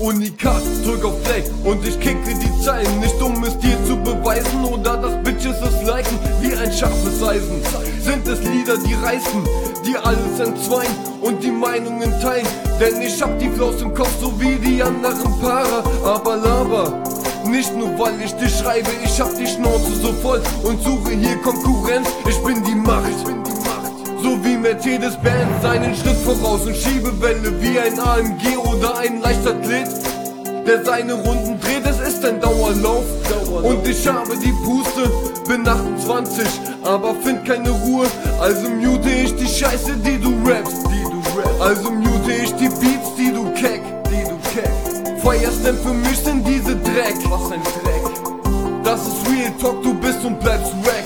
Unikat, drück auf Play und ich kicke die Zeilen. Nicht um es dir zu beweisen oder dass Bitches es liken wie ein scharfes Eisen. Sind es Lieder, die reißen, die alles entzweien und die Meinungen teilen. Denn ich hab die Flows im Kopf, so wie die anderen Paare. Aber laber, nicht nur weil ich dir schreibe, ich hab die Schnauze so voll und suche hier Konkurrenz. Ich bin die Macht. So wie Mercedes-Benz, einen Schritt voraus und Schiebewelle wie ein AMG oder ein Leichtathlet, der seine Runden dreht. Es ist ein Dauerlauf und ich habe die Puste, bin 28, aber find keine Ruhe. Also mute ich die Scheiße, die du rappst. Also mute ich die Beats, die du keck. Feierst denn für mich sind diese Dreck. Was ein Dreck. Das ist Real Talk, du bist und bleibst wack.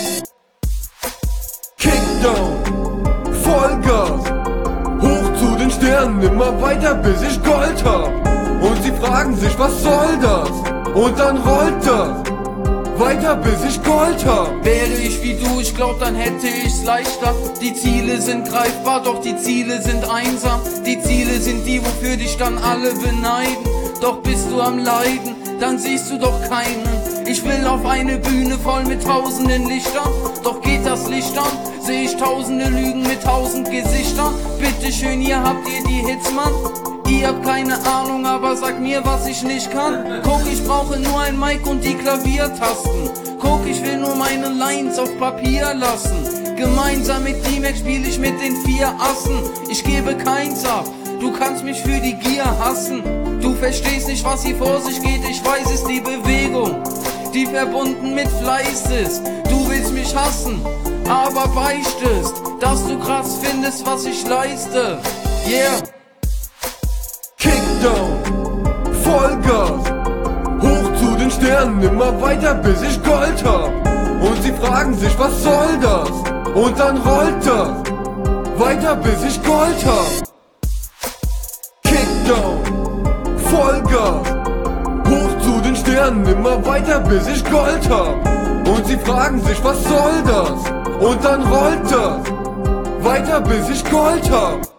Kickdown, Vollgas, hoch zu den Sternen, immer weiter bis ich Gold hab. Und sie fragen sich, was soll das? Und dann rollt das, weiter bis ich Gold hab. Wäre ich wie du, ich glaub, dann hätte ich's leichter. Die Ziele sind greifbar, doch die Ziele sind einsam. Die Ziele sind die, wofür dich dann alle beneiden. Doch bist du am Leiden, dann siehst du doch keinen. Ich will auf eine Bühne voll mit tausenden Lichtern. Doch geht das Licht an, seh ich tausende Lügen mit 1000 Gesichtern. Bitteschön, ihr habt ihr die Hits, Mann. Ihr habt keine Ahnung, aber sag mir, was ich nicht kann. Guck, ich brauche nur ein Mic und die Klaviertasten. Guck, ich will nur meine Lines auf Papier lassen. Gemeinsam mit D-Mac spiel ich mit den 4 Assen. Ich gebe keins ab, du kannst mich für die Gier hassen. Du verstehst nicht, was hier vor sich geht, ich weiß, es die Bewegung, die verbunden mit Fleiß ist. Du willst mich hassen, aber beichtest, dass du krass findest, was ich leiste. Yeah. Kickdown, Vollgas, hoch zu den Sternen, immer weiter bis ich Gold hab. Und sie fragen sich, was soll das? Und dann rollt das, weiter bis ich Gold hab. Kickdown, Vollgas, hoch zu den Sternen, immer weiter bis ich Gold hab. Und sie fragen sich, was soll das? Und dann rollt das, weiter bis ich Gold hab.